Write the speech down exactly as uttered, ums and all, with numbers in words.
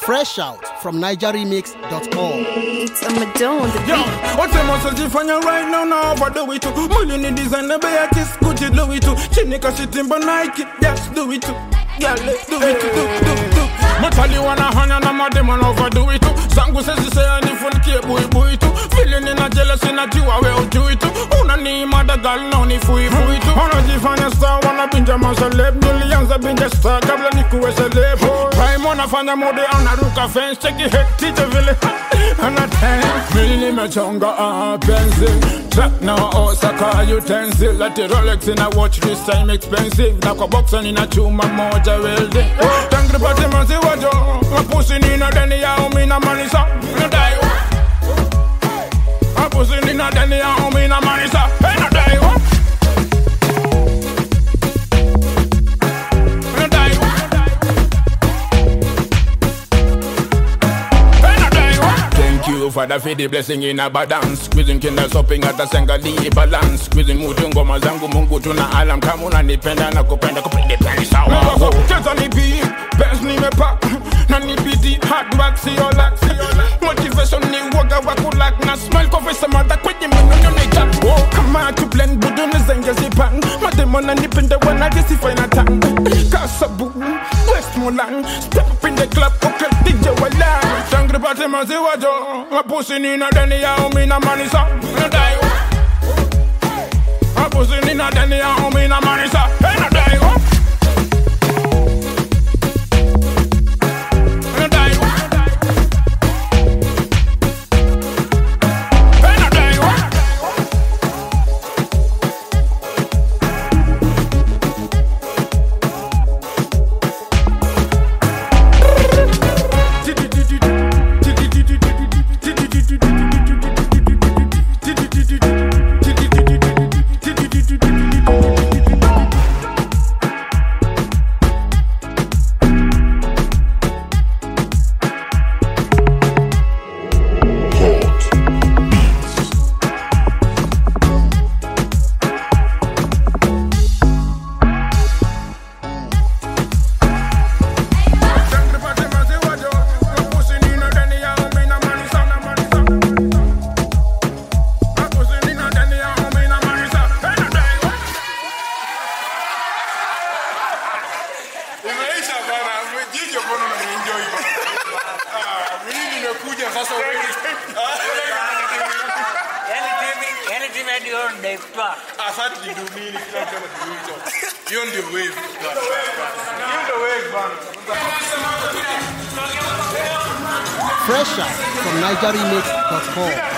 Fresh out from niger remix dot com. It's a Madonna. Yo, what's the most you right now? Now overdo it too. Million designer be a kiss, Gucci do it too. Chinika shit in Nike, yes do it too. Yeah, let's do it too. Do, do, do. But tell you wanna hang on a madam and overdo it too. Sangu says you say any full care boy boy too. Feeling in a jealous in a you I will do it too. Una ni mother girl no ni fui fui too. Wanna define a star, wanna binge a man celeb. Millions a binge a star, kabla niku a celeb. Time wanna find a mode on a ruka fence. Check the head, teach a village. And a ten million me chonga a pencil. Track now Osaka utensil. Let the Rolex in a watch this time expensive. Like a box and in a chuma moja welding. Thank the party man say what yo. My pussy in a denny ya me na money sa. No die. My pussy in a denny ya me na money sa. Hey no die. Father for the blessing in a balance. Squeezing kinda sopping at the senga di balance. Squeezing mutu ngoma zangu mungu tuna alam. Kama unanipenda na kupenda kupende peni sawa. Cheza ni beat, best ni mepa. Na ni bidi, hard work see your luck. Motivation ni waga wakulak. Na smile cover some other kwenye minu nyoneja. Kama to blend budu ni zenga zipan. Mademo na nipende wana gesi fina tang. Kasabu, West Mulan. Step up in the club, okay D J wala. Tangri party mazi wajo. My pussy in a denny ya me na money sa. No die. My pussy in a denny ya me na money sa. Hey no die. No die. Hey no die. Fresh out from niger remix dot com.